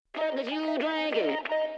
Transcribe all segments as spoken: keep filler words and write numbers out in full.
Fuck is you drinking?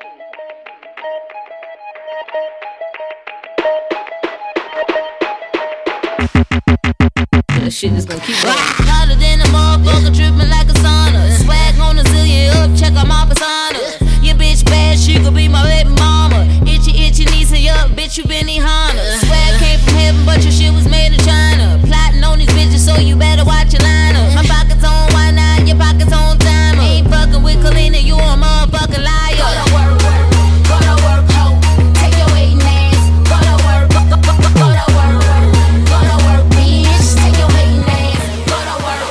That shit is gonna keep going. Hotter than a motherfucker, dripping like a sauna. Swag on a zillion up, check out my persona. Your bitch bad, she could be my baby mama. Itchy, itchy, knees up, bitch, you been Honda. Swag came from heaven, but your shit was made in China. Plotting on these bitches, so you better watch your lineup. My pockets on one nine, your pockets on timer. Ain't fucking with Kalina, you a motherfucking liar. Go to work, work, go to work, ho. Take your hating ass. Go to work, go, go, go, go to work, go to work, bitch. Take your hating ass. Go to work,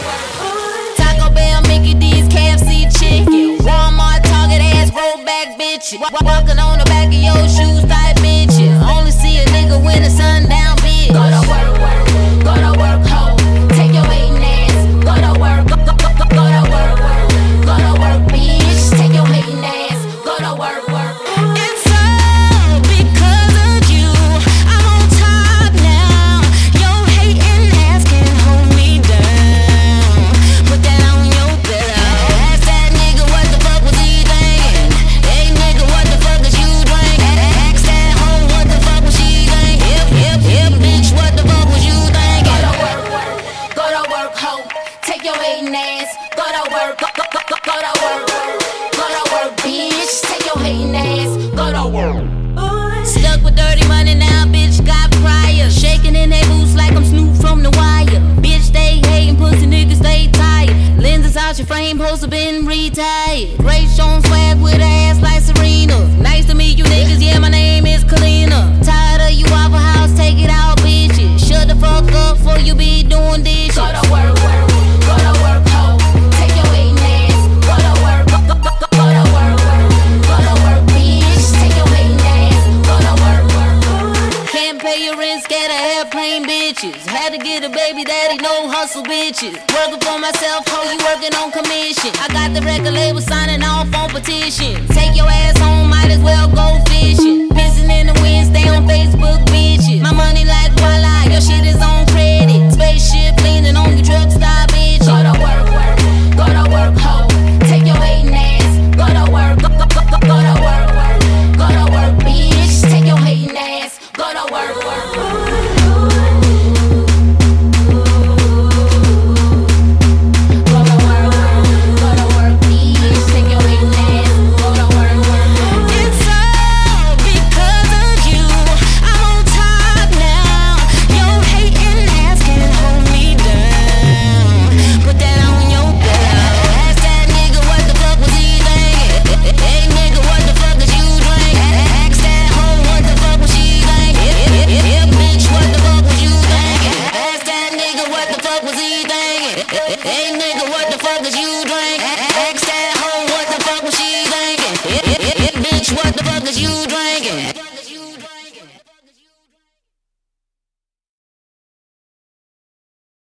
Taco Bell, Mickey D's, K F C chicken. Walmart, Target ass, roll back bitches. Walking on the back of your shoes, type bitches. Only see a nigga when the sun down, bitch. Go to work, work, go to work, ho. Take your hating ass. Go to work, go, go, go, go, go to work, go to work, bitch. Take your hating ass. Go to work, work. It's all because of you. I'm on top now. Your hating ass can't hold me down. Put that on your pillow. Ask that nigga what the fuck was he thinking. Hey nigga, what the fuck is you drinking? Ask that hoe what the fuck was she thinking. Hip, hip, hip, bitch, what the fuck was you thinking? Go to work, work, go to work, hoe. Take your hating ass. Go to work, go, go, go, go, go to work, go to work, bitch. Take your hating ass. Go to work. Stuck with dirty money now, bitch, got prior. Shaking in they boots like I'm Snoop from The Wire. Bitch, they hating, pussy niggas, stay tired. Lenses out your frame, poster been retired. Great Sean swag with a ass like Serena. Nice to meet you niggas, yeah, my name is Kalina. Tired of you Waffle House, take it out, bitches. Shut the fuck up before you be doing dishes. Go to work, work, go to work, ho. Take your hating ass. Go to work, go, go, go, go, go to work, work. Go to work, bitch. Take your hating ass. Go to work, work. Can't pay your rent, scared of airplane bitches. Had to get a baby daddy, no hustle bitches. Working for myself, ho, you working on commission. I got the record label signing off on petition. Take your ass home, might as well go fishing. Pissing in the wind, stay on Facebook, bitches. My money like voila, your shit is on credit. Spaceship leaning on your truck, stop bitches. Go to work, work, go to work, ho. Take your hating ass. Go to work, go, go, go, go, go to work, work. Go to work, bitch. Take your hating ass. Go to work, work. Go to work, work. Go to work, bitch. Take your hating ass. Go to work, work. It's all because of you. I'm on top now. Your hating ass can't hold me down. Put that on your pillow. Ask that nigga what the fuck was he thinking. Hey nigga, what the fuck is you drinking? Ask that hoe what the fuck was she thinking. Hip, hip, hip, bitch, what the fuck was you thinking? Ask that nigga what the fuck was he thinking. Hey nigga, what the fuck is you drinking? Ask that hoe what the fuck was she thinking. Hip, hip, hip, bitch, what the fuck is you